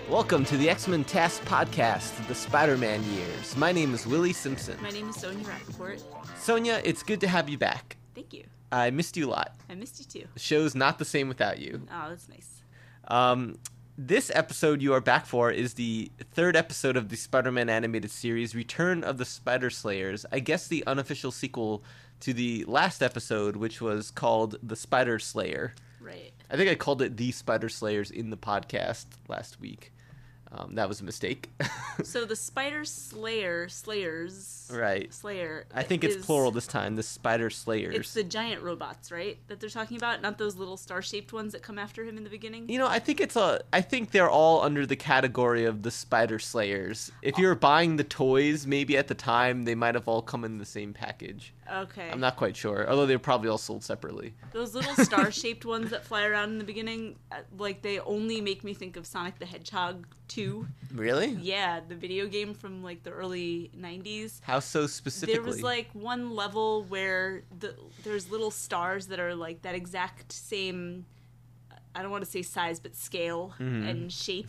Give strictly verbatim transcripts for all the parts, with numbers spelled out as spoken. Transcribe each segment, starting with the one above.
Welcome to the X-Men Task Podcast, the Spider-Man years. My name is Willie Simpson. My name is Sonia Rappaport. Sonia, it's good to have you back. Thank you. I missed you a lot. I missed you too. The show's not the same without you. Oh, that's nice. Um, this episode you are back for is the third episode of the Spider-Man animated series, Return of the Spider Slayers. I guess the unofficial sequel to the last episode, which was called The Spider Slayer. Right. I think I called it The Spider Slayers in the podcast last week. Um, that was a mistake. So the Spider Slayer, Slayers, right. Slayer. I think it's is, plural this time, the Spider Slayers. It's the giant robots, right, that they're talking about, not those little star-shaped ones that come after him in the beginning? You know, I think it's a. I think they're all under the category of the Spider Slayers. If you're buying the toys, maybe at the time they might have all come in the same package. Okay. I'm not quite sure, although they're probably all sold separately. Those little star-shaped ones that fly around in the beginning, uh, like, they only make me think of Sonic the Hedgehog two. Really? Yeah, the video game from, like, the early nineties. How so specifically? There was, like, one level where the there's little stars that are, like, that exact same, I don't want to say size, but scale mm-hmm. and shape,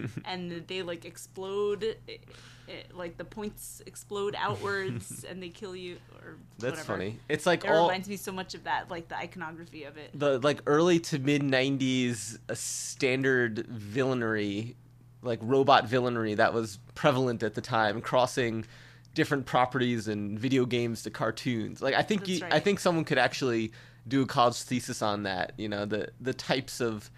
and they, like, explode, it, it, like, the points explode outwards, and they kill you, or That's whatever. funny. It's like it all... reminds me so much of that, like, the iconography of it. The, like, early to mid-nineties uh, standard villainy, like, robot villainy that was prevalent at the time, crossing different properties and video games to cartoons. Like, I think That's you, right. I think someone could actually do a college thesis on that. You know, the the types of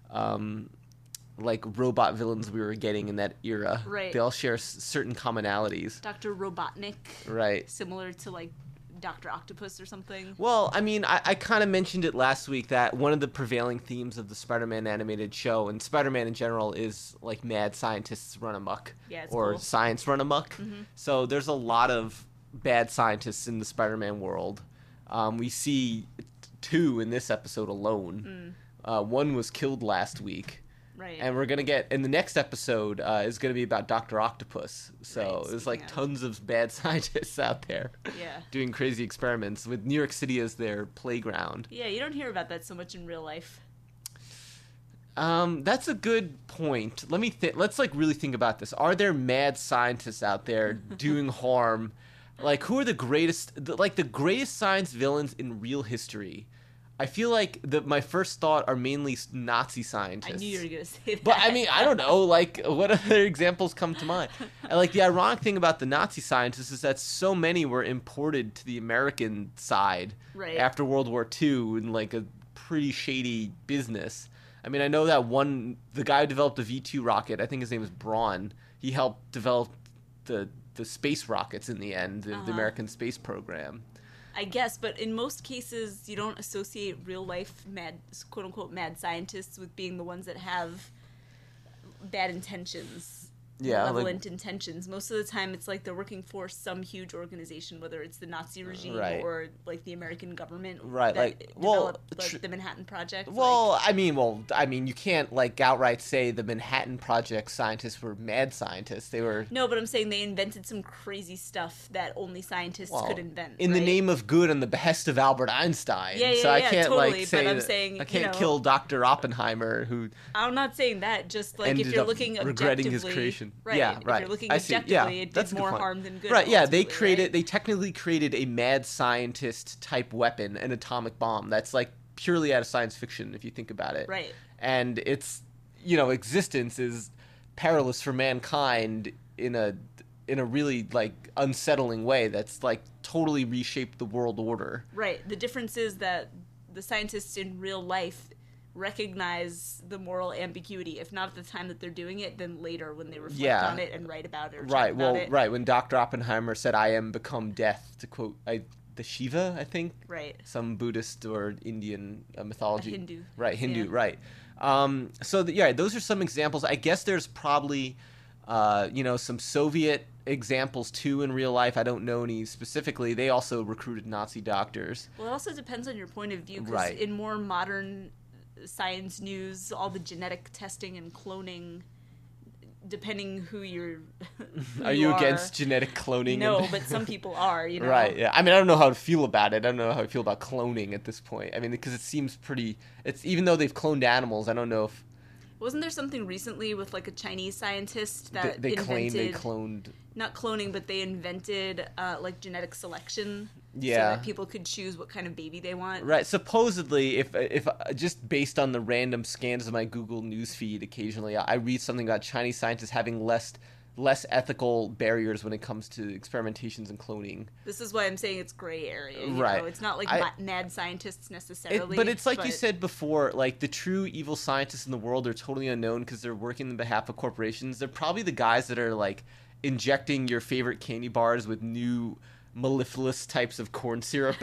um, like robot villains we were getting in that era. Right. They all share s- certain commonalities. Doctor Robotnik. Right. Similar to, like, Doctor Octopus or something. Well, I mean, I, I kind of mentioned it last week that one of the prevailing themes of the Spider-Man animated show, and Spider-Man in general, is, like, mad scientists run amok. Yeah, it's or cool. science run amok. Mm-hmm. So there's a lot of bad scientists in the Spider-Man world. Um, we see t- two in this episode alone. Mm. Uh, one was killed last week. Right. And we're going to get, in the next episode, uh, is going to be about Doctor Octopus. So Right, there's, like, speaking of. tons of bad scientists out there Yeah. doing crazy experiments with New York City as their playground. Yeah, you don't hear about that so much in real life. Um, that's a good point. Let me th- let's like really think about this. Are there mad scientists out there doing harm? Like, who are the greatest? The, like the greatest science villains in real history? I feel like the my first thought are mainly Nazi scientists. I knew you were gonna say that. But I mean, I don't know. Like, what other examples come to mind? And, like, the ironic thing about the Nazi scientists is that so many were imported to the American side Right. after World War Two in like a pretty shady business. I mean, I know that one, the guy who developed the V two rocket, I think his name is Braun. He helped develop the the space rockets in the end, the, Uh-huh. the American space program. I guess, but in most cases, you don't associate real life mad, quote unquote, mad scientists with being the ones that have bad intentions. Yeah, malevolent like- intentions. Most of the time, it's like they're working for some huge organization, whether it's the Nazi regime Right. or like the American government. Right, that like, well, developed, like, tr- the Manhattan Project. Well, like, I mean, well, I mean, you can't like outright say the Manhattan Project scientists were mad scientists. They were no, but I'm saying they invented some crazy stuff that only scientists well, could invent. in the right? name of good and the behest of Albert Einstein. Yeah, yeah, so I yeah, can't totally, like but say I'm that- saying, I you can't know- kill Doctor Oppenheimer, who I'm not saying that. Just like if ended you're up looking regretting objectively, his creation. right? Yeah, if right. you're looking I see. objectively, Yeah, it that's did a good more point. harm than good. Right, yeah, they ultimately, created right? they technically created a mad scientist type weapon, an atomic bomb that's like purely out of science fiction if you think about it. Right. And its, you know, existence is perilous for mankind in a in a really like unsettling way that's like totally reshaped the world order. Right. The difference is that the scientists in real life recognize the moral ambiguity. If not at the time that they're doing it, then later when they reflect Yeah. on it and write about it or Right. chat Well, about it. right, when Doctor Oppenheimer said I am become death, to quote I the Shiva, I think. Right. Some Buddhist or Indian uh, mythology. A Hindu. Right, Hindu, Yeah. right. Um, so, the, yeah, those are some examples. I guess there's probably, uh, you know, some Soviet examples, too, in real life. I don't know any specifically. They also recruited Nazi doctors. Well, it also depends on your point of view, because Right. in more modern science news, all the genetic testing and cloning, depending who you're who Are you are, against genetic cloning? No, and- but some people are, you know. Right, yeah. I mean, I don't know how to feel about it. I don't know how I feel about cloning at this point. I mean, because it seems pretty... It's even though they've cloned animals, I don't know if... Wasn't there something recently with like a Chinese scientist They, that they invented, claim they cloned. not cloning, but they invented uh, like genetic selection, Yeah. so that people could choose what kind of baby they want. Right. Supposedly, if if just based on the random scans of my Google News feed, occasionally I read something about Chinese scientists having less less ethical barriers when it comes to experimentations and cloning. This is why I'm saying it's gray area. You Right. know? It's not like I- ma- mad scientists It, necessarily. but it's like you but- said before, like the true evil scientists in the world are totally unknown because they're working on behalf of corporations. They're probably the guys that are like injecting your favorite candy bars with new mellifluous types of corn syrup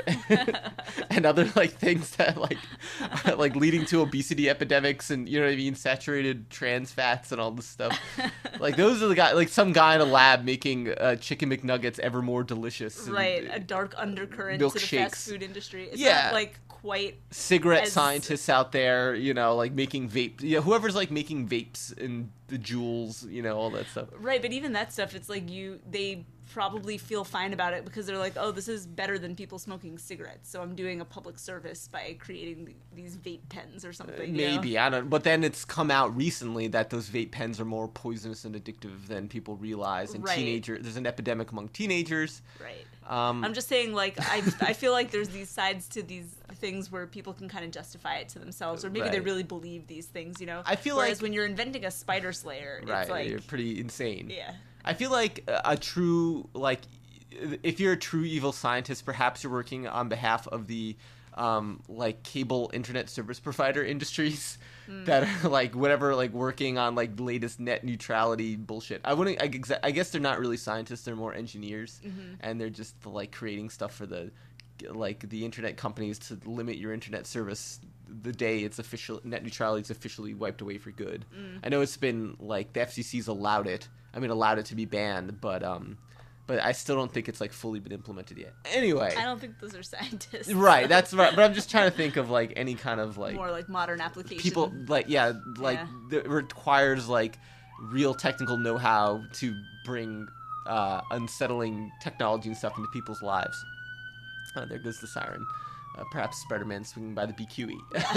and other like things that like are, like leading to obesity epidemics and, you know what I mean, saturated trans fats and all this stuff. Like those are the guys, like some guy in a lab making uh, chicken McNuggets ever more delicious. and- right, a dark undercurrent to the milkshakes. fast food industry. It's Yeah. not like quite. cigarette as- scientists out there, you know, like making vape. Yeah, whoever's like making vapes and the jewels, you know, all that stuff. Right, but even that stuff, it's like you they probably feel fine about it because they're like, oh, this is better than people smoking cigarettes, so I'm doing a public service by creating th- these vape pens or something. you know? Maybe, I don't. But then it's come out recently that those vape pens are more poisonous and addictive than people realize. And Right. teenager, there's an epidemic among teenagers. Right. Um, I'm just saying, like, I I feel like there's these sides to these things where people can kind of justify it to themselves, or maybe they Right. really believe these things, you know? I feel Whereas like- when you're inventing a spider slayer, right, it's like, you're pretty insane. yeah. I feel like a, a true, like, if you're a true evil scientist, perhaps you're working on behalf of the, um, like, cable internet service provider industries that are, like, whatever, like, working on, like, the latest net neutrality bullshit. I wouldn't, I, exa- I guess they're not really scientists, they're more engineers, and they're just, like, creating stuff for the, like, the internet companies to limit your internet service the day it's official, net neutrality is officially wiped away for good. I know it's been, like, the F C C's allowed it, I mean, allowed it to be banned, but um, but I still don't think it's like fully been implemented yet. Anyway, I don't think those are scientists. right? That's right. But I'm just trying to think of like any kind of like More like modern application. people like yeah, like Yeah. that requires like real technical know-how to bring uh, unsettling technology and stuff into people's lives. Oh, there goes the siren. Uh, perhaps Spider-Man swinging by the B Q E.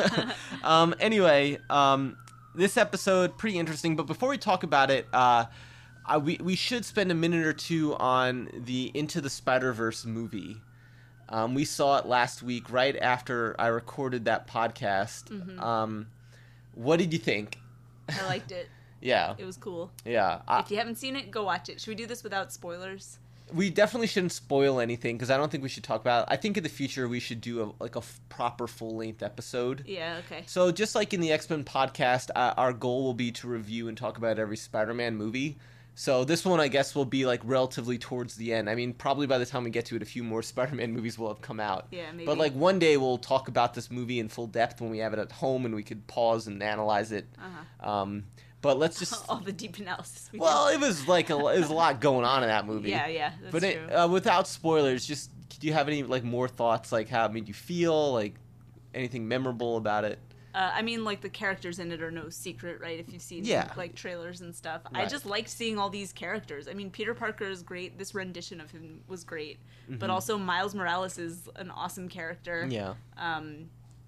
um, anyway, um, this episode pretty interesting. But before we talk about it, uh, I, we we should spend a minute or two on the Into the Spider-Verse movie. Um, we saw it last week, right after I recorded that podcast. Mm-hmm. Um, what did you think? I liked it. Yeah, It was cool. yeah. I, If you haven't seen it, go watch it. Should we do this without spoilers? we definitely shouldn't spoil anything because I don't think we should talk about it. I think in the future we should do a, like a f- proper full-length episode. Yeah, okay. So just like in the X-Men podcast, uh, our goal will be to review and talk about every Spider-Man movie. So this one, I guess, will be like relatively towards the end. I mean, probably by the time we get to it, a few more Spider-Man movies will have come out. Yeah, maybe. But like one day we'll talk about this movie in full depth when we have it at home and we could pause and analyze it. Uh-huh. Um, but let's just... All the deep analysis. We Well, it was like a, it was a lot going on in that did. movie. Yeah, yeah, that's But true. it, uh, without spoilers, just do you have any like more thoughts, like how it made you feel, like anything memorable about it? Uh, I mean, like, the characters in it are no secret, right? If you've seen, Yeah. like, trailers and stuff. I Right. just liked seeing all these characters. I mean, Peter Parker is great. This rendition of him was great. Mm-hmm. But also, Miles Morales is an awesome character. Yeah, Um,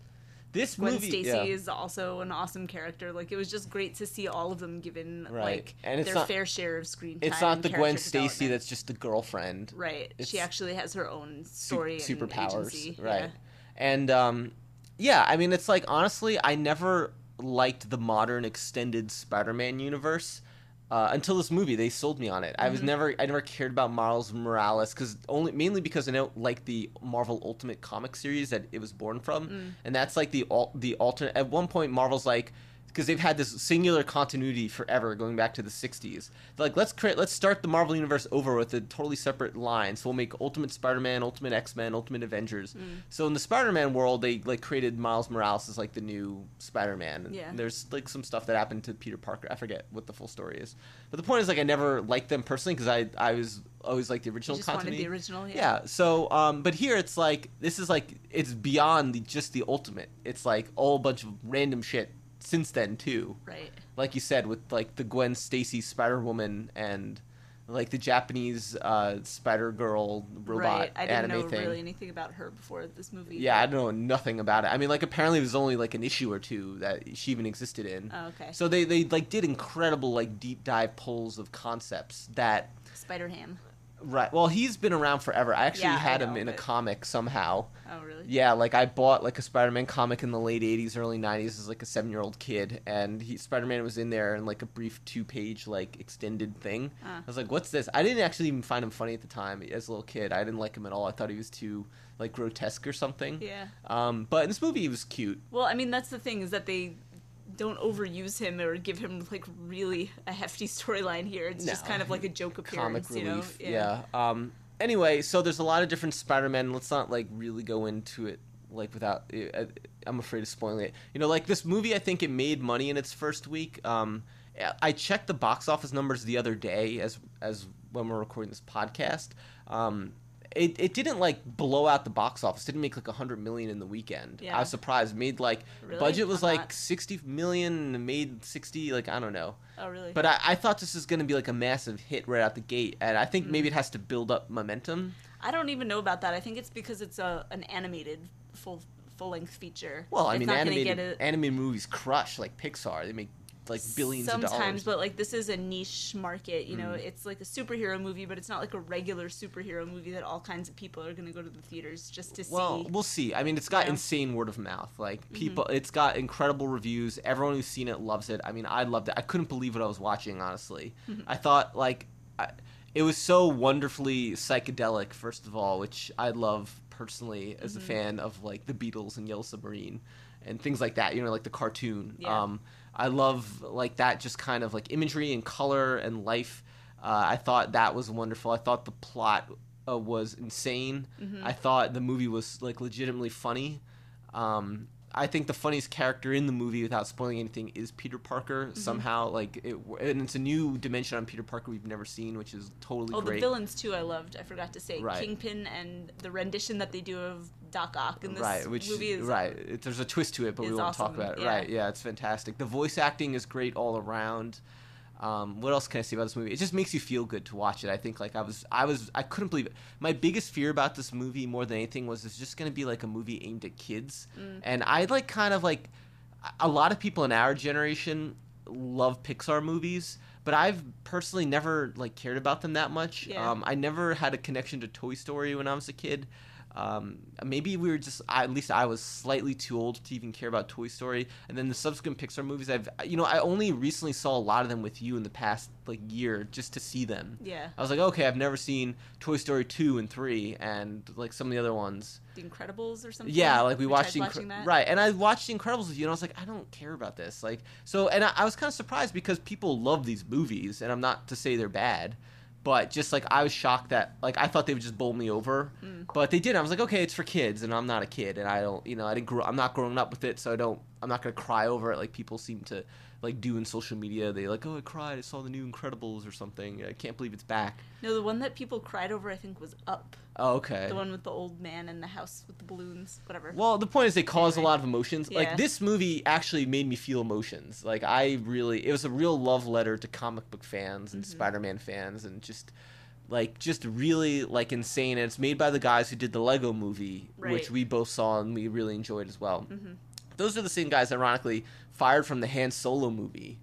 this Gwen movie. Stacy yeah. is also an awesome character. Like, it was just great to see all of them given, Right. like, And it's their not- fair share of screen time. It's not and the Gwen character Stacy development. that's just the girlfriend. Right. it's She actually has her own Su- story and superpowers, agency. right? Yeah. And um, yeah, I mean, it's like honestly, I never liked the modern extended Spider-Man universe. Uh, until this movie, they sold me on it. I was Mm-hmm. never, I never cared about Miles Morales because only, mainly because I don't like the Marvel Ultimate comic series that it was born from, Mm. and that's like the al- the alternate. At one point, Marvel's like, because they've had this singular continuity forever, going back to the sixties. They're like, let's create, let's start the Marvel universe over with a totally separate line. So we'll make Ultimate Spider-Man, Ultimate X-Men, Ultimate Avengers. Mm. So in the Spider-Man world, they like created Miles Morales as like the new Spider-Man. And Yeah. there's like some stuff that happened to Peter Parker. I forget what the full story is. But the point is, like, I never liked them personally because I I was always like the You original just wanted continuity. the original, yeah. Yeah. So, um, but here it's like this is like it's beyond the, just the Ultimate. It's like a whole bunch of random shit since then too. Right. Like you said, with like the Gwen Stacy Spider Woman and like the Japanese uh, Spider Girl robot Right. I didn't anime know thing. really anything about her before this movie. Yeah, I don't know nothing about it. I mean, like apparently it was only like an issue or two that she even existed in. Oh, okay. So they they like did incredible like deep dive pulls of concepts that. Spider Ham. Right. Well, he's been around forever. I actually Yeah, I had know, him in a but- comic somehow. Oh, really? Yeah, like I bought like a Spider-Man comic in the late eighties, early nineties as like a seven-year-old kid, and he Spider-Man was in there in like a brief two-page like extended thing. Uh. I was like, "What's this?" I didn't actually even find him funny at the time as a little kid. I didn't like him at all. I thought he was too like grotesque or something. Yeah. Um, but in this movie, he was cute. Well, I mean, that's the thing is that they don't overuse him or give him like really a hefty storyline here. It's just No. kind of like a joke appearance, Comic you know? relief. Yeah. Um. Anyway, so there's a lot of different Spider-Men. Let's not like really go into it like without. Uh, I'm afraid of spoiling it. You know, like this movie, I think it made money in its first week. Um, I checked the box office numbers the other day as as when we're recording this podcast. Um, it it didn't like blow out the box office. It didn't make like a hundred million in the weekend. Yeah. I was surprised. It made like Really? budget was I'm like not. sixty million. And made sixty. Like I don't know. Oh, really? But I, I thought this was going to be like a massive hit right out the gate, and I think Mm. maybe it has to build up momentum. I don't even know about that. I think it's because it's a an animated full full length feature. Well, I It's mean, not gonna animated get a- animated movies crush like Pixar. They make like billions Sometimes, of dollars. but like this is a niche market. You know, Mm. it's like a superhero movie, but it's not like a regular superhero movie that all kinds of people are going to go to the theaters just to Well, see. we'll see. I mean, it's got Yeah. insane word of mouth. Like Mm-hmm. people, it's got incredible reviews. Everyone who's seen it loves it. I mean, I loved it. I couldn't believe what I was watching. Honestly, Mm-hmm. I thought like I, it was so wonderfully psychedelic. First of all, which I love personally as a Mm-hmm. fan of like the Beatles and Yellow Submarine and things like that. You know, like the cartoon. Yeah. Um, I love like that just kind of like imagery and color and life. Uh, I thought that was wonderful. I thought the plot uh, was insane. Mm-hmm. I thought the movie was like legitimately funny. Um, I think the funniest character in the movie, without spoiling anything, is Peter Parker. Mm-hmm. Somehow, like it, and it's a new dimension on Peter Parker we've never seen, which is totally Oh, great. the villains too. I loved. I forgot to say Right. Kingpin and the rendition that they do of Doc Ock in this right, which movie is right. It, there's a twist to it, but we is won't talk awesome, about it. yeah. Right? Yeah, it's fantastic. The voice acting is great all around. Um, what else can I say about this movie? It just makes you feel good to watch it. I think like I was, I was, I couldn't believe it. My biggest fear about this movie more than anything was it's just going to be like a movie aimed at kids, Mm. and I like kind of like a lot of people in our generation love Pixar movies, but I've personally never like cared about them that much. Yeah. Um, I never had a connection to Toy Story when I was a kid. Um, maybe we were just, I, at least I was slightly too old to even care about Toy Story. And then the subsequent Pixar movies, I've, you know, I only recently saw a lot of them with you in the past like year just to see them. yeah, I was like, okay, I've never seen Toy Story two and three and like some of the other ones. The Incredibles or something. Yeah, like we I watched tried the watching Incre- that. right, and I watched The Incredibles with you, and I was like, I don't care about this. Like, so, and I, I was kind of surprised because people love these movies, and I'm not to say they're bad, but just like I was shocked that like I thought they would just bowl me over, Mm. but they didn't. I was like, okay, it's for kids, and I'm not a kid, and I don't, you know, I didn't grow, I'm not growing up with it, so I don't, I'm not gonna cry over it like people seem to like do in social media. They like, oh, I cried, I saw the new Incredibles or something. I can't believe it's back. No, the one that people cried over, I think, was Up. Oh, okay. The one with the old man in the house with the balloons, whatever. Well, the point is they cause Anyway. a lot of emotions. Yeah. Like this movie actually made me feel emotions. Like I really, it was a real love letter to comic book fans and Mhm. Spider-Man fans, and just like just really like insane. And it's made by the guys who did the Lego Movie, which Right. we both saw and we really enjoyed as well. hmm Those are the same guys, ironically, fired from the Han Solo movie.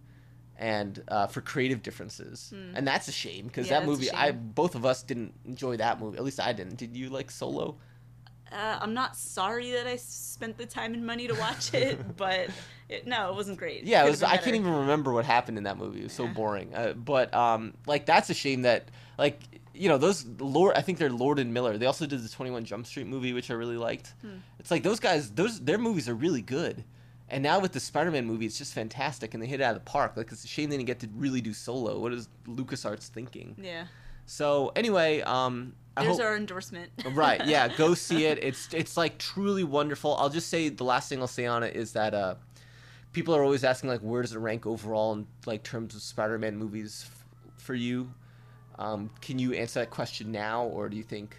And uh, for creative differences, Hmm. and that's a shame because Yeah, that that's a movie, I shame. both of us didn't enjoy that movie. At least I didn't. Did you like Solo? Uh, I'm not sorry that I spent the time and money to watch it, but it, no, it wasn't great. Yeah, it Could've was. been I can't better. even remember what happened in that movie. It was so Yeah. boring. Uh, but um, like that's a shame that like you know those Lord. I think they're Lord and Miller. They also did the twenty-one Jump Street movie, which I really liked. Hmm. It's like those guys. Those their movies are really good. And now with the Spider-Man movie, it's just fantastic, and they hit it out of the park. Like it's a shame they didn't get to really do Solo. What is LucasArts thinking? Yeah, So anyway, um, I there's hope. our endorsement. Right, yeah, go see it. It's it's like truly wonderful. I'll just say the last thing I'll say on it is that uh, people are always asking like where does it rank overall in like terms of Spider-Man movies f- for you. Um, can you answer that question now, or do you think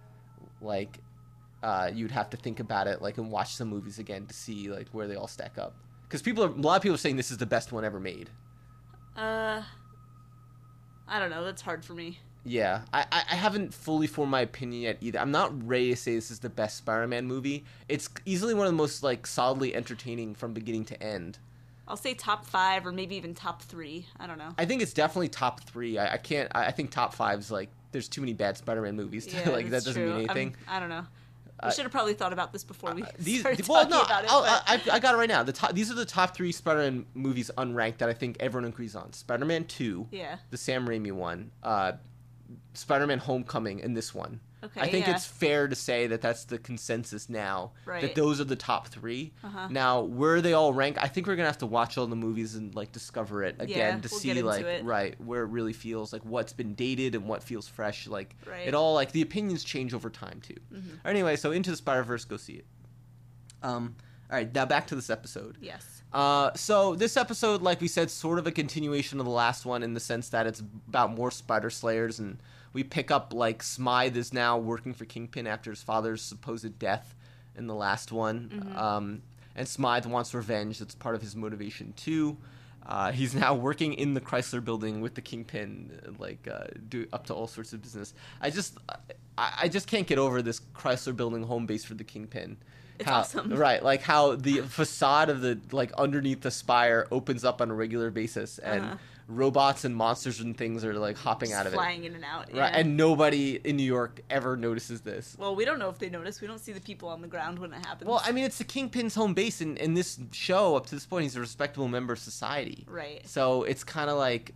like uh, you'd have to think about it like and watch some movies again to see like where they all stack up? Because people are a lot of people are saying this is the best one ever made. Uh, I don't know. That's hard for me. Yeah, I, I I haven't fully formed my opinion yet either. I'm not ready to say this is the best Spider-Man movie. It's easily one of the most like solidly entertaining from beginning to end. I'll say top five or maybe even top three. I don't know. I think it's definitely top three. I, I can't. I, I think top five's like there's too many bad Spider-Man movies. To, Yeah, like that that's doesn't true. mean anything. I'm, I don't know. We Uh, should have probably thought about this before we These started well talking no about it. I'll, but- I, I got it right now. The top, these are the top three Spider-Man movies unranked that I think everyone agrees on. Spider-Man two, yeah. the Sam Raimi one, uh, Spider-Man Homecoming, and this one. Okay. I think yeah. it's fair to say that that's the consensus now. Right. That those are the top three. Uh-huh. Now, where they all rank, I think we're gonna have to watch all the movies and like discover it again Yeah, to we'll see get into like it. right where it really feels like what's been dated and what feels fresh. Like Right. it all like the opinions change over time too. Mhm. Anyway, so Into the Spider-Verse, go see it. Um. All right, now back to this episode. Yes. Uh, so this episode, like we said, sort of a continuation of the last one in the sense that it's about more Spider Slayers, and we pick up like Smythe is now working for Kingpin after his father's supposed death in the last one, Mhm. um, and Smythe wants revenge. That's part of his motivation too. Uh, he's now working in the Chrysler Building with the Kingpin, like uh, do up to all sorts of business. I just, I, I just can't get over this Chrysler Building home base for the Kingpin. It's How- awesome. Right, like how the facade of the like underneath the spire opens up on a regular basis, and Uh-huh. robots and monsters and things are like hopping Just out of flying in and out. it. Right, yeah. and nobody in New York ever notices this. Well, we don't know if they notice. We don't see the people on the ground when it happens. Well, I mean, it's the Kingpin's home base, and in this show, up to this point, he's a respectable member of society. right. So it's kind of like,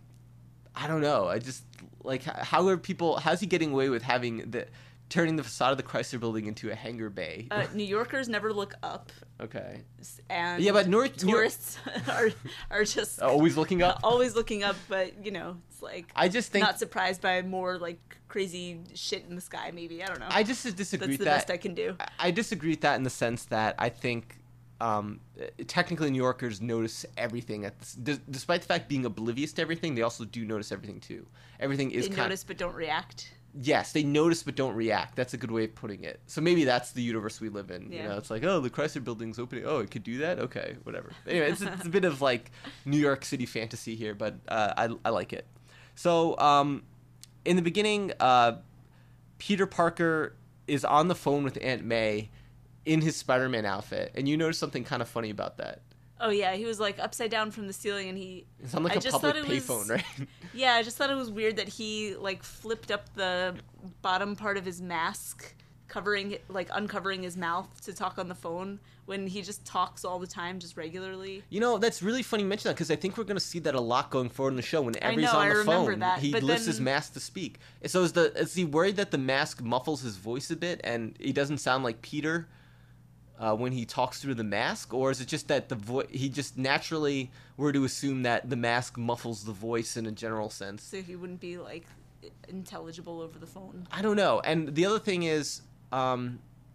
I don't know. I just like h- how are people? How's he getting away with having the turning the facade of the Chrysler Building into a hangar bay? Uh, New Yorkers never look up, Okay. s- and Yeah, but New York, New York- tourists are are just always looking up. always looking up. But you know, it's like I just think not surprised by more like crazy shit in the sky. Maybe I don't know. I just disagree That's the with that. best I can do. I- I disagree with that in the sense that I think um, uh, technically New Yorkers notice everything. At this, d- despite the fact being oblivious to everything, they also do notice everything too. Everything is They kind notice but don't react. yes, they notice but don't react. That's a good way of putting it. So maybe that's the universe we live in. You Yeah. know, it's like, oh, the Chrysler Building's opening. Oh, it could do that. Okay, whatever. Anyway, it's, it's a bit of like New York City fantasy here, but uh, I I like it. So um, in the beginning, uh, Peter Parker is on the phone with Aunt May in his Spider-Man outfit, and you notice something kind of funny about that. Oh yeah, he was like upside down from the ceiling, and he. It's on like I a just public thought it was- payphone, right? Yeah, I just thought it was weird that he like flipped up the bottom part of his mask, covering like uncovering his mouth to talk on the phone when he just talks all the time, just regularly. You know, that's really funny you mention that because I think we're going to see that a lot going forward in the show. Whenever he's know, on I the remember phone, that, he but lifts his then- mask to speak. So is the is he worried that the mask muffles his voice a bit and he doesn't sound like Peter uh, when he talks through the mask, or is it just that the vo- he just naturally were to assume that the mask muffles the voice in a general sense? So he wouldn't be like intelligible over the phone. I don't know. And the other thing is, um,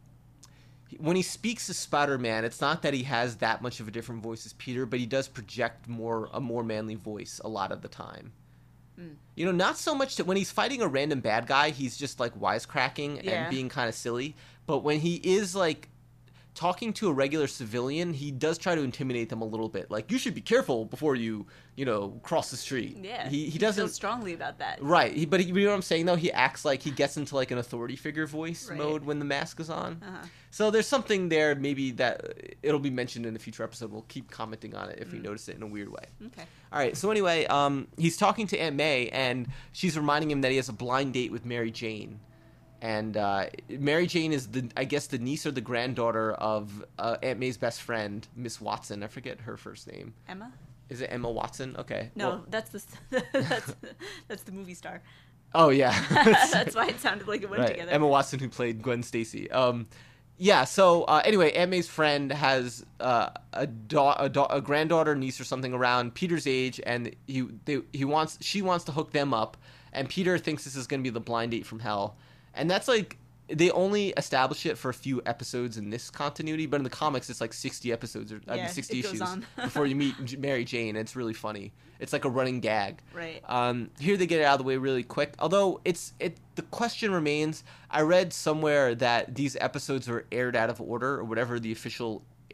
when he speaks as Spider-Man, it's not that he has that much of a different voice as Peter, but he does project more a more manly voice a lot of the time. Mm. You know, not so much that when he's fighting a random bad guy, he's just like wisecracking Yeah. and being kind of silly. But when he is like talking to a regular civilian, he does try to intimidate them a little bit. Like, you should be careful before you, you know, cross the street. Yeah, he he feels doesn't. strongly about that. Right, he, but he, you know what I'm saying though. He acts like he gets into like an authority figure voice Right. mode when the mask is on. Uh-huh. So there's something there. Maybe that it'll be mentioned in a future episode. We'll keep commenting on it if we Mm. notice it in a weird way. Okay. All right. So anyway, um, he's talking to Aunt May, and she's reminding him that he has a blind date with Mary Jane. And uh, Mary Jane is the, I guess, the niece or the granddaughter of uh, Aunt May's best friend, Miss Watson. I forget her first name. Emma? Is it Emma Watson? Okay. No, Well- that's the that's that's the movie star. oh yeah. That's why it sounded like it went right. together. Emma Watson, who played Gwen Stacy. Um, yeah. So uh, anyway, Aunt May's friend has uh, a, da- a, da- a granddaughter, niece, or something around Peter's age, and he they, he wants she wants to hook them up, and Peter thinks this is going to be the blind date from hell, and that's like. They only establish it for a few episodes in this continuity, but in the comics, it's like sixty episodes or I Yeah, mean, sixty it goes issues on. before you meet J- Mary Jane. It's really funny. It's like a running gag. Right. Um, here they get it out of the way really quick. Although it's it, the question remains. I read somewhere that these episodes were aired out of order, or whatever the official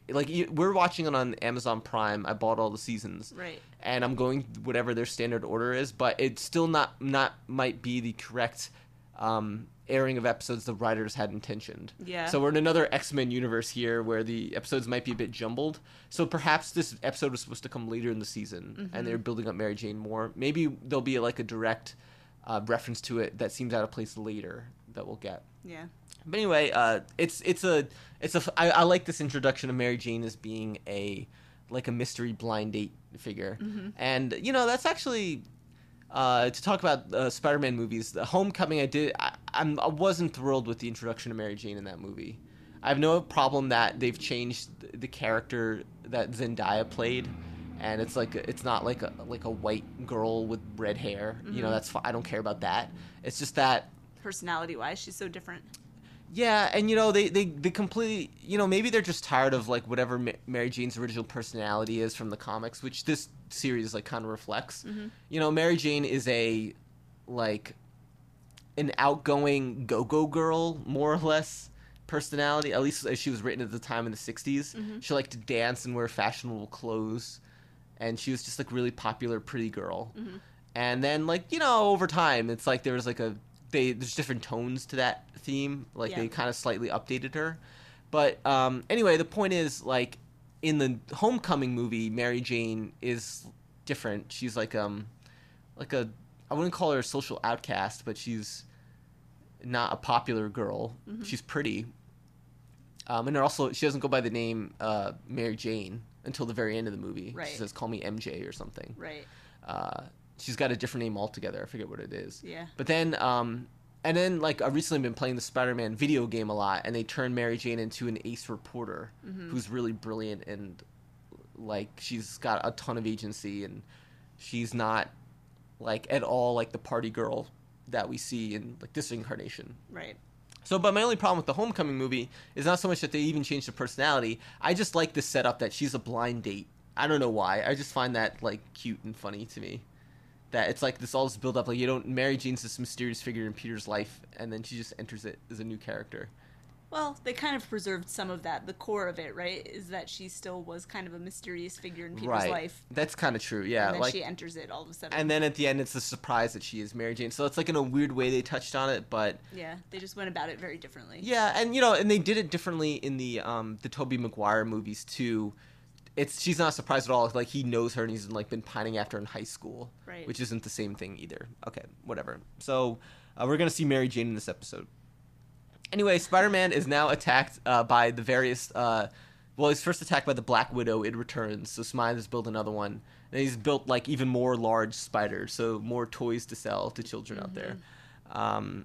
like you, we're watching it on Amazon Prime. I bought all the seasons, Right. and I'm going whatever their standard order is, but it's still not not might be the correct um, airing of episodes the writers had intentioned. Yeah. So we're in another X-Men universe here where the episodes might be a bit jumbled. So perhaps this episode was supposed to come later in the season, Mm-hmm. and they're building up Mary Jane more. Maybe there'll be like a direct uh, reference to it that seems out of place later that we'll get. Yeah. But anyway, uh, it's it's a it's a I, I like this introduction of Mary Jane as being a like a mystery blind date figure, Mm-hmm. and you know that's actually uh, to talk about uh, Spider-Man movies. The Homecoming, I did I, I'm, I wasn't thrilled with the introduction of Mary Jane in that movie. I have no problem that they've changed the character that Zendaya played, and it's like it's not like a like a white girl with red hair. Mm-hmm. You know that's fi- I don't care about that. It's just that. Personality-wise, she's so different. Yeah, and you know they, they, they completely you know maybe they're just tired of like whatever Ma- Mary Jane's original personality is from the comics, which this series like kind of reflects. Mm-hmm. You know, Mary Jane is a like an outgoing go-go girl, more or less personality. At least as she was written at the time in the sixties. Mm-hmm. She liked to dance and wear fashionable clothes, and she was just like really popular, pretty girl. Mm-hmm. And then like you know over time, it's like there was like a They, there's different tones to that theme. Like Yeah. they kind of slightly updated her. But um, anyway, the point is like in the Homecoming movie, Mary Jane is different. She's like um like a I wouldn't call her a social outcast, but she's not a popular girl. Mm-hmm. She's pretty. Um, and also she doesn't go by the name uh, Mary Jane until the very end of the movie. Right. She says, "Call me M J" or something. Right. Uh, she's got a different name altogether. I forget what it is. Yeah. But then, um, and then, like, I've recently been playing the Spider-Man video game a lot, and they turned Mary Jane into an ace reporter Mm-hmm. who's really brilliant, and, like, she's got a ton of agency, and she's not, like, at all like the party girl that we see in, like, this incarnation. Right. So, but my only problem with the Homecoming movie is not so much that they even changed her personality. I just like the setup that she's a blind date. I don't know why. I just find that, like, cute and funny to me. That it's like this all this build up, like you don't. Mary Jane's this mysterious figure in Peter's life, and then she just enters it as a new character. Well, they kind of preserved some of that. The core of it, right, is that she still was kind of a mysterious figure in Peter's Right, life. that's kind of true. Yeah, And then like, she enters it all of a sudden. and then at the end, it's a surprise that she is Mary Jane. So it's like in a weird way they touched on it, but Yeah, they just went about it very differently. yeah, and you know, and they did it differently in the um the Tobey Maguire movies too. It's she's not surprised at all. Like he knows her and he's like been pining after her in high school, Right. which isn't the same thing either. Okay, whatever. So uh, we're gonna see Mary Jane in this episode. Anyway, Spider-Man is now attacked uh, by the various. Uh, well, he's first attacked by the Black Widow. It returns, so Smythe has built another one, and he's built like even more large spiders, so more toys to sell to children out there. Um,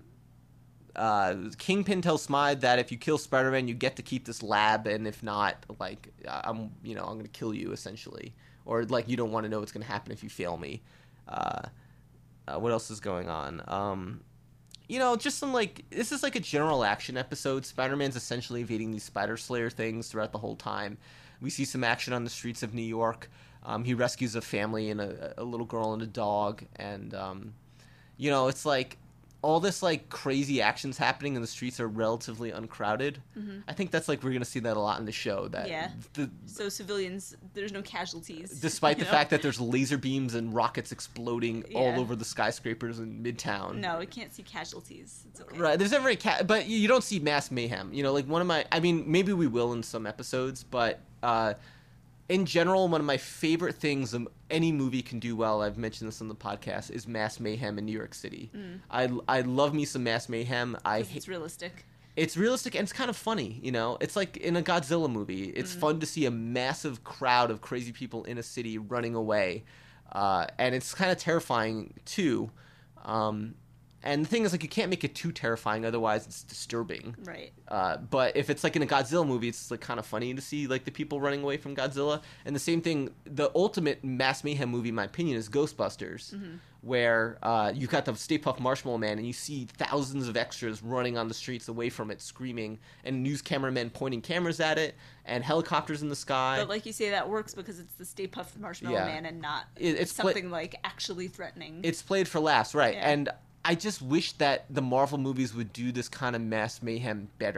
uh, Kingpin tells Smythe that if you kill Spider-Man, you get to keep this lab, and if not, like I'm, you know, I'm gonna kill you essentially, or like you don't want to know what's gonna happen if you fail me. Uh, uh, what else is going on? Um, you know, just some like this is like a general action episode. Spider-Man's essentially evading these Spider Slayer things throughout the whole time. We see some action on the streets of New York. Um, he rescues a family and a, a little girl and a dog, and um, you know, it's like all this like crazy actions happening and the streets are relatively uncrowded. Mm-hmm. I think that's like we're gonna see that a lot in the show. That Yeah. the, So civilians, there's no casualties. despite you the know? fact that there's laser beams and rockets exploding Yeah. all over the skyscrapers in Midtown. No, we can't see casualties. It's okay. Right, there's never a cat, but you you don't see mass mayhem. You know, like one of my, I mean, maybe we will in some episodes, but uh, in general, one of my favorite things um, any movie can do well, I've mentioned this on the podcast, is mass mayhem in New York City. Mm. I, I love me some mass mayhem. I 'Cause it's realistic. It's realistic and it's kind of funny, you know? It's like in a Godzilla movie. It's Mm. fun to see a massive crowd of crazy people in a city running away. Uh, and it's kind of terrifying, too. Um, and the thing is, like, you can't make it too terrifying, otherwise it's disturbing. Right. Uh, but if it's like in a Godzilla movie, it's like kind of funny to see like the people running away from Godzilla. And the same thing, the ultimate mass mayhem movie, in my opinion, is Ghostbusters, Mm-hmm. where uh, you got the Stay Puft Marshmallow Man, and you see thousands of extras running on the streets away from it, screaming, and news cameramen pointing cameras at it, and helicopters in the sky. But like you say, that works because it's the Stay Puft Marshmallow Yeah. Man and not It- it's pla- something like actually threatening. It's played for laughs, right? Yeah. And I just wish that the Marvel movies would do this kind of mass mayhem better.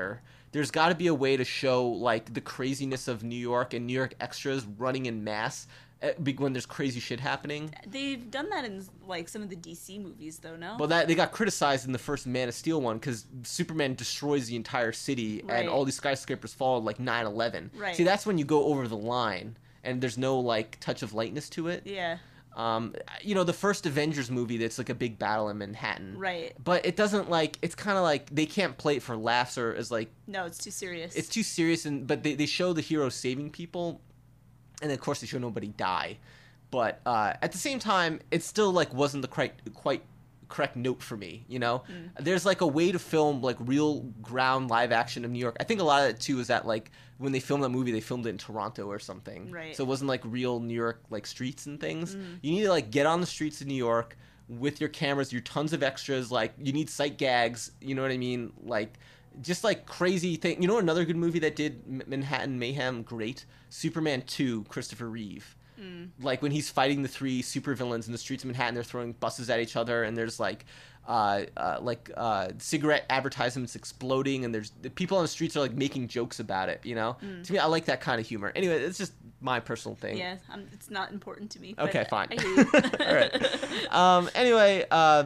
there's got to be a way to show like the craziness of New York and New York extras running in mass uh, be- when there's crazy shit happening. They've done that in like some of the D C movies, though. No. Well, that they got criticized in the first Man of Steel one because Superman destroys the entire city Right. and all these skyscrapers fall like nine eleven. Right. See, that's when you go over the line and there's no like touch of lightness to it. Yeah. Um, you know, the first Avengers movie, that's like a big battle in Manhattan. Right. But it doesn't like, it's kind of like they can't play it for laughs or as like, No, it's too serious. it's too serious. And but they, they show the hero saving people, and of course they show nobody die. But uh, at the same time, it still like wasn't the correct, quite correct note for me. You know, Mm. there's like a way to film like real ground live action of New York. I think a lot of it too is that like when they filmed that movie, they filmed it in Toronto or something. Right. So it wasn't like real New York like streets and things. Mm. You need to like get on the streets of New York with your cameras, your tons of extras. Like you need sight gags. You know what I mean? Like just like crazy thing. You know another good movie that did M- Manhattan Mayhem great? Superman two, Christopher Reeve. Mm. Like when he's fighting the three supervillains in the streets of Manhattan, they're throwing buses at each other, and there's like, uh, uh, like uh, cigarette advertisements exploding, and there's the people on the streets are like making jokes about it. You know, Mm. to me, I like that kind of humor. Anyway, it's just my personal thing. Yeah, um, it's not important to me. But Okay, fine. I hear you. All right. Um, anyway, uh,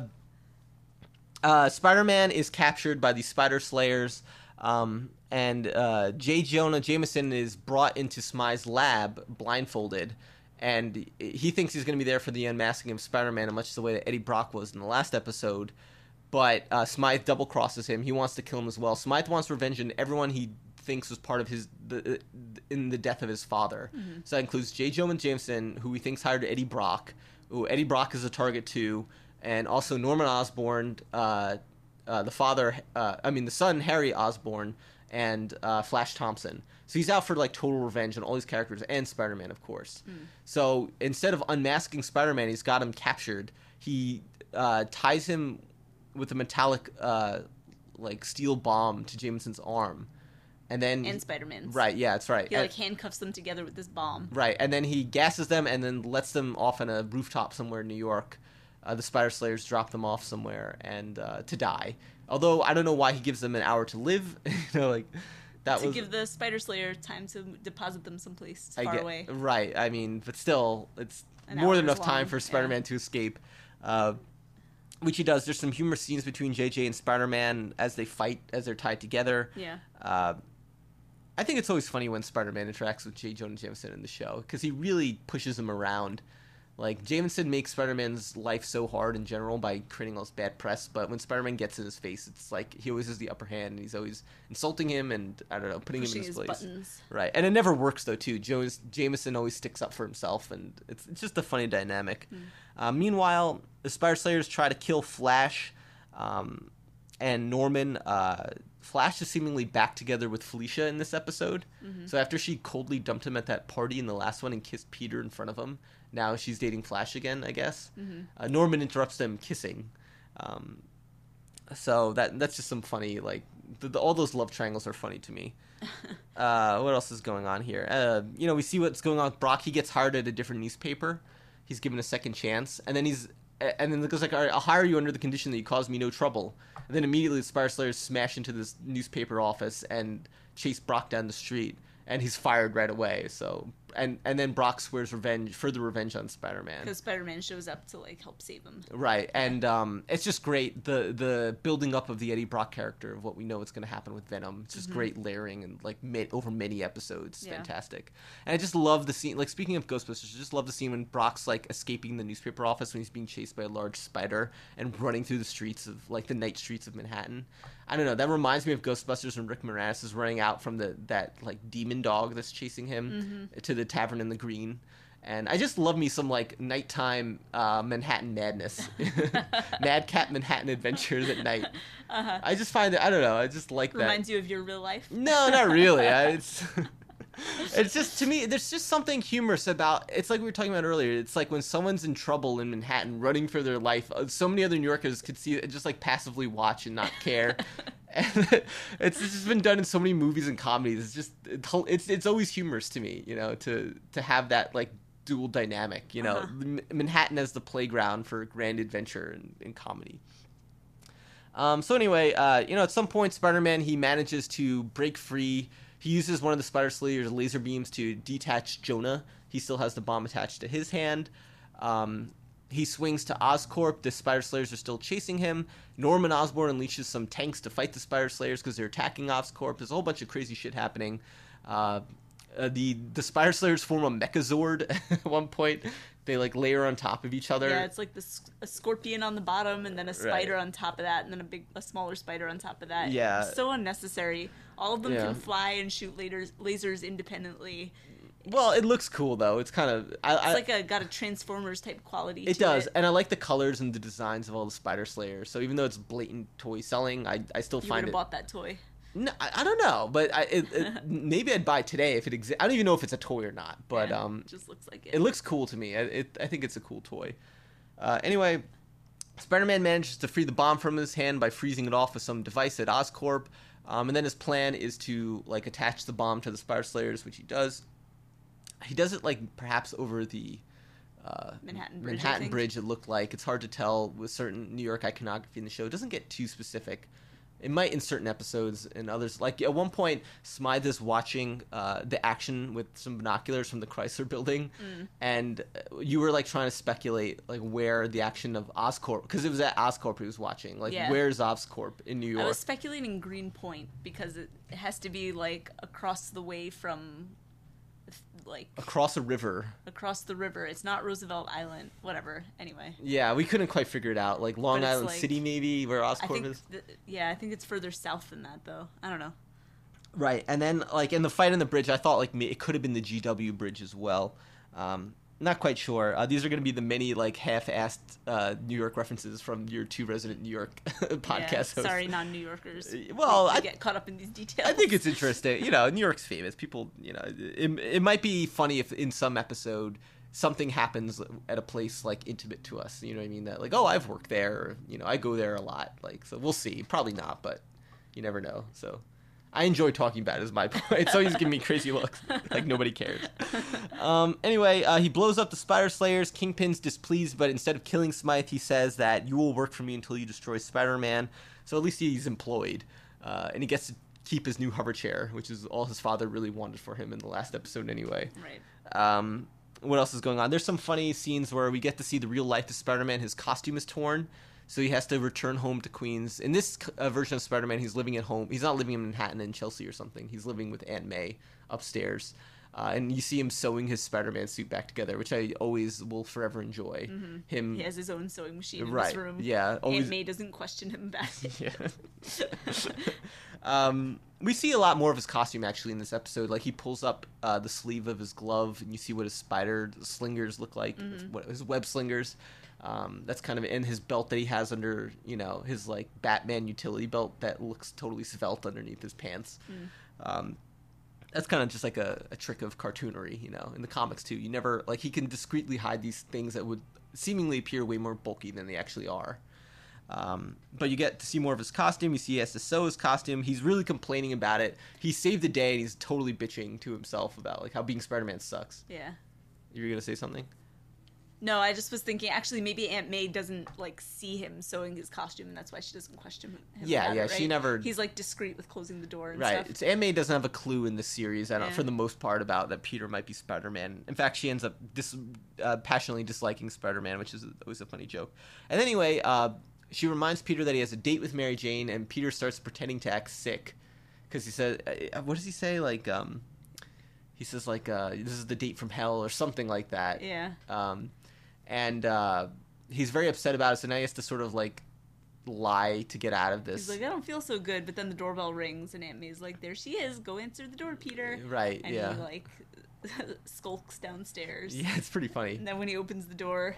uh, Spider-Man is captured by the Spider Slayers, um, and uh, J. Jonah Jameson is brought into Smythe's lab blindfolded, and he thinks he's going to be there for the unmasking of Spider-Man in much the way that Eddie Brock was in the last episode. But uh, Smythe double crosses him. He wants to kill him as well. Smythe wants revenge on everyone he thinks was part of his the, in the death of his father. Mm-hmm. So that includes J. Jonah Jameson, who he thinks hired Eddie Brock. Who Eddie Brock is a target too, and also Norman Osborn, uh, uh, the father. Uh, I mean, the son Harry Osborn, and uh, Flash Thompson. So he's out for like total revenge on all these characters and Spider-Man, of course. Mm. So instead of unmasking Spider-Man, he's got him captured. He uh, ties him with a metallic, uh, like steel bomb to Jameson's arm, and then And Spider-Man's. right, yeah, that's right. He And- like handcuffs them together with this bomb. right, and then he gasses them and then lets them off on a rooftop somewhere in New York. Uh, the Spider Slayers drop them off somewhere and uh, to die. Although I don't know why he gives them an hour to live. you know, like that To was give the Spider Slayer time to deposit them someplace I far get- away. Right. I mean, but still, it's An more than hour enough is time long, for yeah. Spider-Man to escape. Uh, which he does. There's some humorous scenes between J J and Spider-Man as they fight, as they're tied together. Yeah. Uh, I think it's always funny when Spider-Man interacts with J. Jonah Jameson in the show, because he really pushes him around. Like, Jameson makes Spider-Man's life so hard in general by creating all this bad press, but when Spider-Man gets in his face, it's like he always has the upper hand, and he's always insulting him and, I don't know, putting Pushing him in his his place. buttons. Right, and it never works, though, too. Joe's, Jameson always sticks up for himself, and it's, it's just a funny dynamic. Mm. Uh, meanwhile, the Spider Slayers try to kill Flash um, and Norman. Uh, Flash is seemingly back together with Felicia in this episode. Mm-hmm. So after she coldly dumped him at that party in the last one and kissed Peter in front of him, now she's dating Flash again, I guess. Mm-hmm. Uh, Norman interrupts them kissing. Um, so that that's just some funny, like, the, the, all those love triangles are funny to me. uh, what else is going on here? Uh, you know, we see what's going on with Brock. He gets hired at a different newspaper. He's given a second chance. And then he's, and then it goes like, all right, I'll hire you under the condition that you cause me no trouble. And then immediately the Spider Slayers smash into this newspaper office and chase Brock down the street. And he's fired right away. So, and and then Brock swears revenge, further revenge on Spider-Man. Because Spider-Man shows up to like help save him. Right, and um, it's just great, the the building up of the Eddie Brock character, of what we know is going to happen with Venom. It's just Mhm. great layering and like ma- over many episodes. It's Yeah. fantastic. And I just love the scene, like speaking of Ghostbusters, I just love the scene when Brock's like escaping the newspaper office when he's being chased by a large spider and running through the streets of like the night streets of Manhattan. I don't know, that reminds me of Ghostbusters when Rick Moranis is running out from the that like demon dog that's chasing him Mm-hmm. to the tavern in the green. And I just love me some like nighttime uh, Manhattan madness, Madcap Manhattan adventures at night. Uh-huh. I just find it. I don't know. I just like that. Reminds you of your real life. No, not really. I, it's it's just to me. There's just something humorous about. It's like we were talking about earlier. It's like when someone's in trouble in Manhattan, running for their life. uh, So many other New Yorkers could see it, just like passively watch and not care. And it's, it's just been done in so many movies and comedies. It's just it's it's always humorous to me, you know, to to have that like dual dynamic, you know, Uh-huh. M- Manhattan as the playground for grand adventure and, and comedy. Um, so anyway, uh, you know, at some point, Spider-Man, he manages to break free. He uses one of the Spider Slayer's laser beams to detach Jonah. He still has the bomb attached to his hand. Um, he swings to Oscorp. The Spider Slayers are still chasing him. Norman Osborn unleashes some tanks to fight the Spider Slayers because they're attacking Oscorp. There's a whole bunch of crazy shit happening. Uh, uh, the the Spider Slayers form a Mechazord at one point. They like layer on top of each other. Yeah, it's like this a scorpion on the bottom, and then a spider Right. on top of that, and then a big, a smaller spider on top of that. Yeah. It's so unnecessary. All of them Yeah. can fly and shoot lasers, lasers independently. Well, it looks cool though. It's kind of I, It's I, like a got a Transformers type quality. it to does, It. and I like the colors and the designs of all the Spider Slayers. So even though it's blatant toy selling, I I still You would find have it. bought that toy. No, I, I don't know, but I it, it, maybe I'd buy it today if it exists. I don't even know if it's a toy or not, but Yeah, um, it just looks like it. it looks cool to me. I, it, I think it's a cool toy. Uh, anyway, Spider-Man manages to free the bomb from his hand by freezing it off with some device at Oscorp, um, and then his plan is to like attach the bomb to the Spider Slayers, which he does. He does it like perhaps over the uh, Manhattan Bridge, I Manhattan think. Bridge. It looked like it's hard to tell with certain New York iconography in the show. It doesn't get too specific. It might in certain episodes and others. Like at one point, Smythe is watching uh, the action with some binoculars from the Chrysler Building, Mm. and uh, you were like trying to speculate like where the action of Oscorp, because it was at Oscorp he was watching. Like Yeah. where's Oscorp in New I York? was speculating Greenpoint because it, it has to be like across the way from, like Across a river. across the river. It's not Roosevelt Island. Whatever. Anyway. Yeah, we couldn't quite figure it out. Like Long But it's Island like- City, maybe where I Oscorp think, is. th- yeah, I think it's further south than that, though. I don't know. Right, and then like in the fight on the bridge, I thought like me- it could have been the G W bridge as well. Um, not quite sure. Uh, these are going to be the many like half-assed uh, New York references from your two resident New York podcast Yeah, hosts. sorry, non-New Yorkers. Well, They- they I- get caught up in these details. I think it's interesting. You know, New York's famous. People, you know, it, it might be funny if in some episode something happens at a place like intimate to us. You know what I mean? That like, oh, I've worked there. Or, you know, I go there a lot. Like, so we'll see. Probably not, but you never know. So I enjoy talking about it is my point. So he's giving me crazy looks. Like nobody cares. Um, anyway, uh, he blows up the Spider Slayers. Kingpin's displeased, but instead of killing Smythe, he says that you will work for me until you destroy Spider-Man. So at least he's employed. Uh, and he gets to keep his new hover chair, which is all his father really wanted for him in the last episode anyway. Right. Um, what else is going on? There's some funny scenes where we get to see the real life of Spider-Man. His costume is torn, so he has to return home to Queens. In this uh, version of Spider-Man, he's living at home. He's not living in Manhattan and Chelsea or something. He's living with Aunt May upstairs. Uh, and you see him sewing his Spider-Man suit back together, which I always will forever enjoy. Mm-hmm. Him, He has his own sewing machine in right? his room. Yeah, always. Aunt May doesn't question him about it. Yeah. um, we see a lot more of his costume actually in this episode. Like he pulls up uh, the sleeve of his glove, and you see what his spider slingers look like, Mm-hmm. what his web slingers. Um, that's kind of in his belt that he has under, you know, his like Batman utility belt that looks totally svelte underneath his pants. Mm. Um, that's kind of just like a, a trick of cartoonery, you know, in the comics too. You never like he can discreetly hide these things that would seemingly appear way more bulky than they actually are. Um, but you get to see more of his costume. You see he has to sew his costume. He's really complaining about it. He saved the day, and he's totally bitching to himself about like how being Spider-Man sucks. Yeah. You were gonna say something? No, I just was thinking. Actually, maybe Aunt May doesn't like see him sewing his costume, and that's why she doesn't question him. Yeah, about yeah, it, she right? never- He's like discreet with closing the door and Right. stuff. It's Aunt May doesn't have a clue in the series, I don't, Yeah. for the most part, about that Peter might be Spider-Man. In fact, she ends up dis, uh, passionately disliking Spider-Man, which is always a funny joke. And anyway, uh, she reminds Peter that he has a date with Mary Jane, and Peter starts pretending to act sick because he said, uh, "What does he say?" Like, um, he says, "Like, uh, this is the date from hell" or something like that. Yeah. Um, and uh, he's very upset about it, so now he has to sort of like lie to get out of this. He's like, I don't feel so good, but then the doorbell rings, and Aunt May's like, there she is. Go answer the door, Peter. Right. And yeah. he like skulks downstairs. Yeah, it's pretty funny. And then when he opens the door,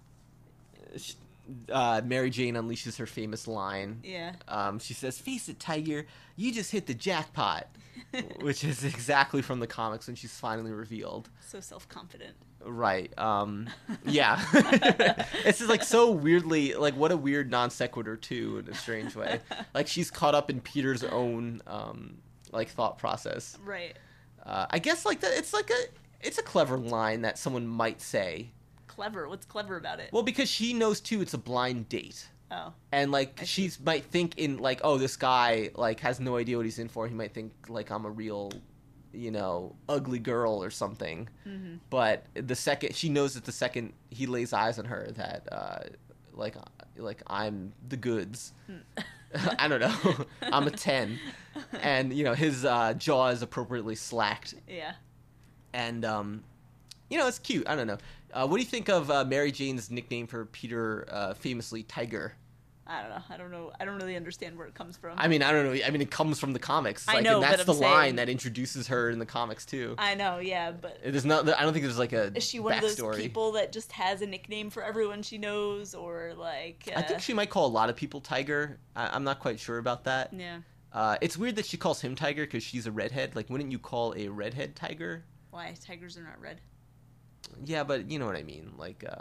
uh, Mary Jane unleashes her famous line. yeah. Um, she says, "Face it, Tiger, you just hit the jackpot," which is exactly from the comics when she's finally revealed. So self-confident. Right. Um, yeah. It's just like so weirdly, like what a weird non sequitur too, in a strange way. Like she's caught up in Peter's own um, like thought process. Right. Uh, I guess like that. It's like a it's a clever line that someone might say. Clever. What's clever about it? Well, because she knows too, it's a blind date. Oh. And like I she might think in like, oh, this guy like has no idea what he's in for. He might think like I'm a real, you know, ugly girl or something. Mm-hmm. But the second she knows that the second he lays eyes on her, that uh, like like I'm the goods. I don't know. I'm a ten, and you know his uh, jaw is appropriately slacked. Yeah. And um, you know it's cute. I don't know. Uh, what do you think of uh, Mary Jane's nickname for Peter, uh, famously Tiger? I don't know. I don't know. I don't really understand where it comes from. I mean, I don't know. I mean, it comes from the comics. I Like, know, and that's but the I'm line saying- that introduces her in the comics too. I know, yeah, but There's not. I don't think there's like a is she one backstory. of those people that just has a nickname for everyone she knows, or like? Uh, I think she might call a lot of people Tiger. I, I'm not quite sure about that. Yeah. Uh, it's weird that she calls him Tiger because she's a redhead. Like, wouldn't you call a redhead Tiger? Why tigers are not red? Yeah, but you know what I mean. Like, uh,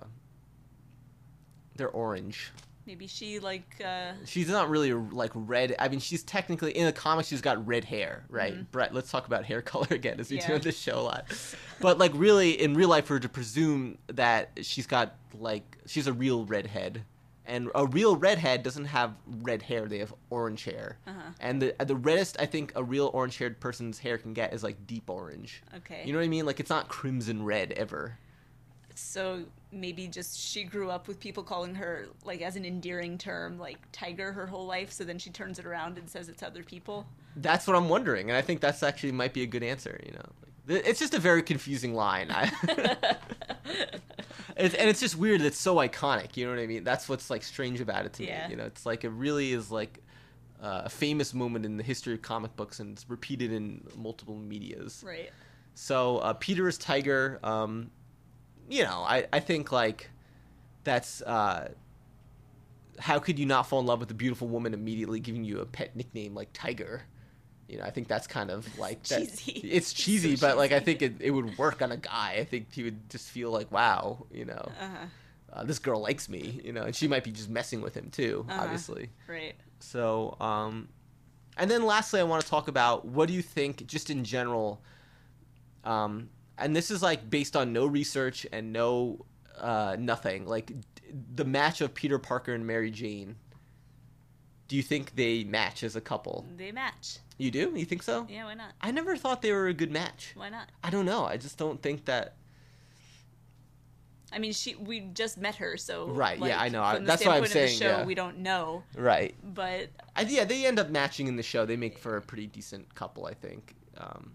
they're orange. Maybe she like. Uh, She's not really like red. I mean, she's technically in the comics. She's got red hair, right? Mhm. Brett, let's talk about hair color again, as we do Yeah. on this show a lot. But like, really, in real life, we're to presume that she's got like she's a real redhead, and a real redhead doesn't have red hair; they have orange hair. uh-huh. And the the reddest I think a real orange-haired person's hair can get is like deep orange. Okay. You know what I mean? Like it's not crimson red ever. So maybe just she grew up with people calling her like as an endearing term like tiger her whole life, so then she turns it around and says it's other people. That's what I'm wondering, and I think that's actually might be a good answer. You know, Like, it's just a very confusing line. I, it's, and it's just weird. It's so iconic. You know what I mean? That's what's like strange about it to Yeah. me. You know, it's like it really is like uh, a famous moment in the history of comic books, and it's repeated in multiple medias. Right. So uh, Peter is Tiger. Um, you know, I, I think like that's uh, how could you not fall in love with a beautiful woman immediately giving you a pet nickname like Tiger? You know, I think that's kind of like that, Cheesy. It's cheesy, so but like I cheesy. think it, it would work on a guy. I think he would just feel like, wow, you know, Uh-huh. uh, this girl likes me, you know, and she might be just messing with him too, Uh-huh. obviously. Right. So, um, and then lastly, I want to talk about what do you think, just in general, um, and this is like based on no research and no uh, nothing, like d- the match of Peter Parker and Mary Jane. Do you think they match as a couple? They match. You do? You think so? Yeah, why not? I never thought they were a good match. Why not? I don't know. I just don't think that. I mean, she we just met her, so Right, yeah, like, I know. I- From the that's what I'm standpoint of saying, the show, yeah. we don't know, Right. but I, yeah, they end up matching in the show. They make for a pretty decent couple, I think. Um,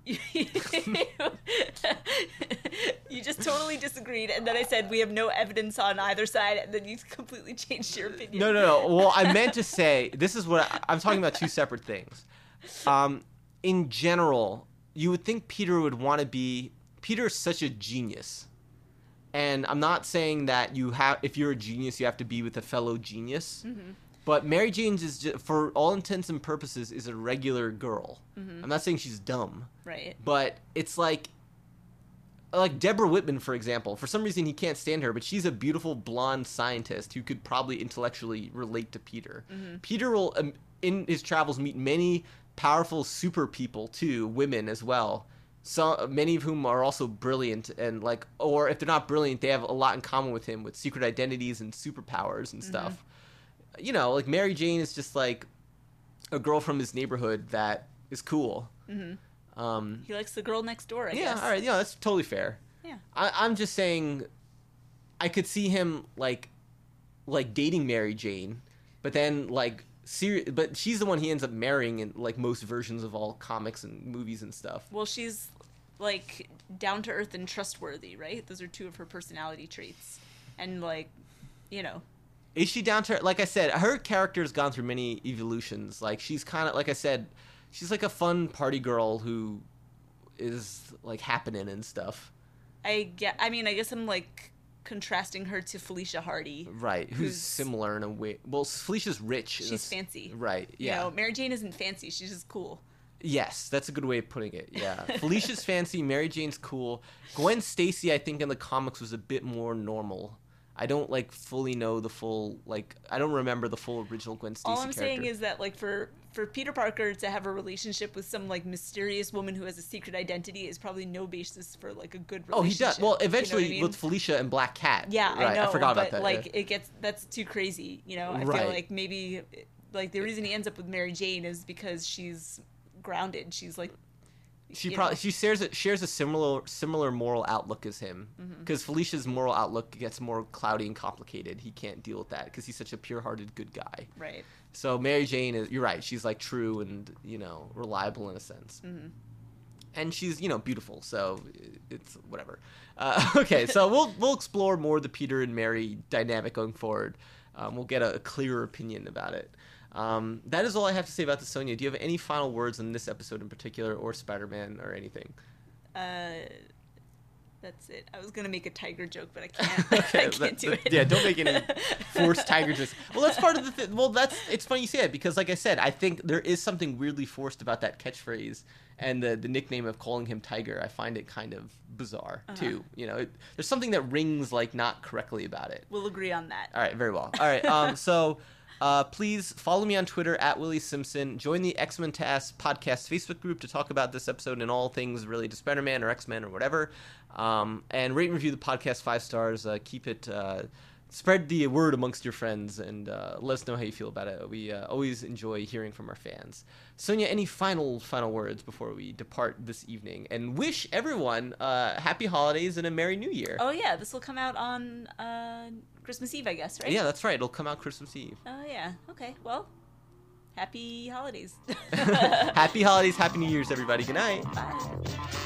you just totally disagreed, and then I said we have no evidence on either side, and then you completely changed your opinion. No, no, no. Well, I meant to say this is what I, I'm talking about. Two separate things. Um, in general, you would think Peter would want to be. Peter is such a genius, and I'm not saying that you have. If you're a genius, you have to be with a fellow genius. Mm-hmm. But Mary Jane's is, just, for all intents and purposes, is a regular girl. Mm-hmm. I'm not saying she's dumb, Right. but it's like. Like Deborah Whitman, for example. For some reason, he can't stand her, but she's a beautiful blonde scientist who could probably intellectually relate to Peter. Mm-hmm. Peter will, um, in his travels, meet many powerful super people too, women as well. So many of whom are also brilliant, and like, or if they're not brilliant, they have a lot in common with him, with secret identities and superpowers and stuff. Mm-hmm. You know, like Mary Jane is just like a girl from his neighborhood that is cool. Mm-hmm. Um, He likes the girl next door, I yeah, guess. all right, yeah, that's totally fair. Yeah. I, I'm just saying, I could see him like, like dating Mary Jane, but then like, seri- but she's the one he ends up marrying in like most versions of all comics and movies and stuff. Well, she's like down to earth and trustworthy, right? Those are two of her personality traits, and like, you know. Is she down to like I said, her character's gone through many evolutions. Like she's kind of like I said, she's like a fun party girl who is like happening and stuff. I get. I mean, I guess I'm like contrasting her to Felicia Hardy. Right, who's, Who's- similar in a way. Well, Felicia's rich. in a She's s- fancy. Right, You yeah. know, Mary Jane isn't fancy. She's just cool. Yes, that's a good way of putting it. Yeah, Felicia's fancy, Mary Jane's cool. Gwen Stacy, I think in the comics was a bit more normal. I don't like fully know the full like I don't remember the full original Gwen Stacy All I'm character. saying is that like for for Peter Parker to have a relationship with some like mysterious woman who has a secret identity is probably no basis for like a good relationship. Oh, he does. Well, eventually you know what I mean? with Felicia and Black Cat. Yeah, right? I know. I forgot but about that. Like yeah. it gets that's too crazy. You know, I Right. feel like maybe like the reason he ends up with Mary Jane is because she's grounded. She's like She you probably know. she shares a, shares a similar similar moral outlook as him because Mm-hmm. Felicia's moral outlook gets more cloudy and complicated. He can't deal with that because he's such a pure-hearted good guy. right. So Mary Jane is you're right. She's like true and you know reliable in a sense, Mm-hmm. and she's you know beautiful. So it's whatever. Uh, okay, so we'll we'll explore more the Peter and Mary dynamic going forward. Um, we'll get a, a clearer opinion about it. Um, that is all I have to say about the Sonia. Do you have any final words on this episode in particular, or Spider-Man, or anything? Uh, that's it. I was gonna make a tiger joke, but I can't. Okay, I can't that- do that- it. Yeah, don't make any forced tiger jokes. Well, that's part of the thing. Well, that's it's funny you say that because, like I said, I think there is something weirdly forced about that catchphrase and the the nickname of calling him Tiger. I find it kind of bizarre Uh-huh. too. You know, it, there's something that rings like not correctly about it. We'll agree on that. All right, very well. All right, um, so uh, please follow me on Twitter at Willie Simpson. Join the X-Men Task podcast Facebook group to talk about this episode and all things related to Spider-Man or X-Men or whatever. Um, and rate and review the podcast five stars. Uh, keep it. Uh, spread the word amongst your friends and uh, let us know how you feel about it. We uh, always enjoy hearing from our fans. Sonia, any final final words before we depart this evening? And wish everyone uh, happy holidays and a Merry New Year. Oh yeah, this will come out on uh, Christmas Eve, I guess, right? Yeah, that's right. It'll come out Christmas Eve. Oh yeah. Okay. Well, happy holidays. Happy holidays, happy New Year's, everybody. Good night. Bye.